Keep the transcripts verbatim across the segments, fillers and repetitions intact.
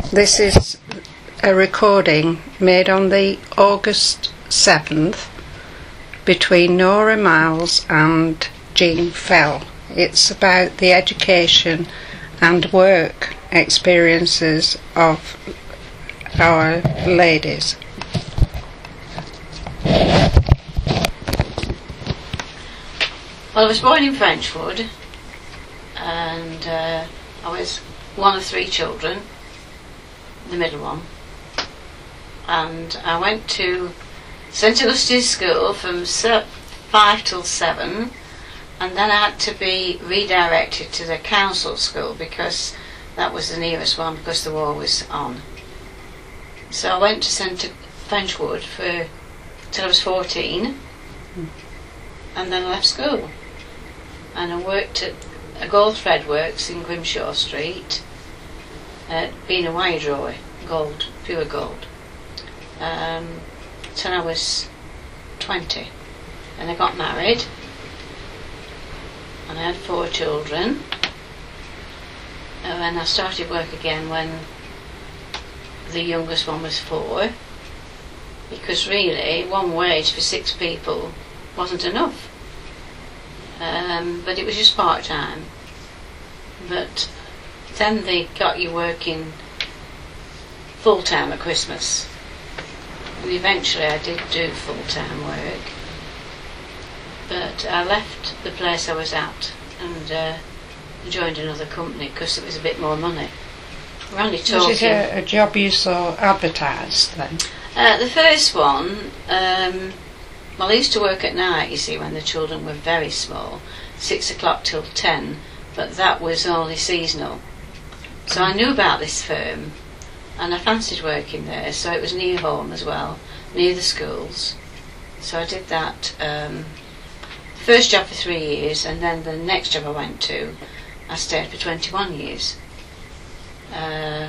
This is a recording made on the August seventh between Nora Miles and Jean Fell. It's about the education and work experiences of our ladies. Well, I was born in Frenchwood, and uh, I was one of three children, the middle one, and I went to St Augustine's School from five till seven, and then I had to be redirected to the council school because that was the nearest one because the war was on. So I went to St Frenchwood for till I was fourteen, and then I left school, and I worked at a gold thread works in Grimshaw Street, uh, being a wire drawer, gold, pure gold, um, till I was twenty. And I got married, and I had four children, and then I started work again when the youngest one was four, because really one wage for six people wasn't enough. Um, but it was just part-time. But then they got you working full-time at Christmas, and eventually I did do full-time work, but I left the place I was at and uh, joined another company because it was a bit more money. We're only talking... Was it a, a job you saw advertised then? Uh, the first one, um, well, I used to work at night, you see, when the children were very small, six o'clock till ten, but that was only seasonal. So I knew about this firm, and I fancied working there, so it was near home as well, near the schools. So I did that, um, first job for three years, and then the next job I went to, I stayed for twenty-one years. Uh,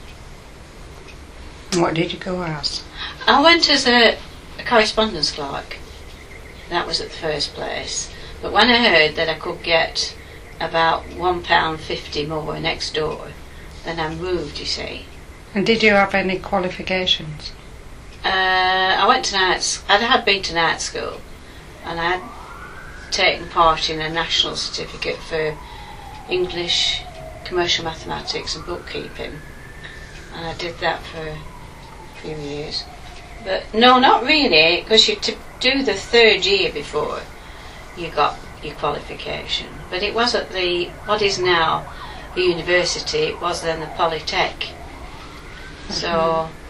what did you go as? I went as a, a correspondence clerk. That was at the first place. But when I heard that I could get about one pound fifty more next door, then I moved, you see. And did you have any qualifications? Uh, I went to night. I had been to night school, and I had taken part in a national certificate for English, commercial mathematics, and bookkeeping, and I did that for a few years. But no, not really, because you to do the third year before you got your qualification. But it was at the what is now the university. It was then the Polytech. Mm-hmm. So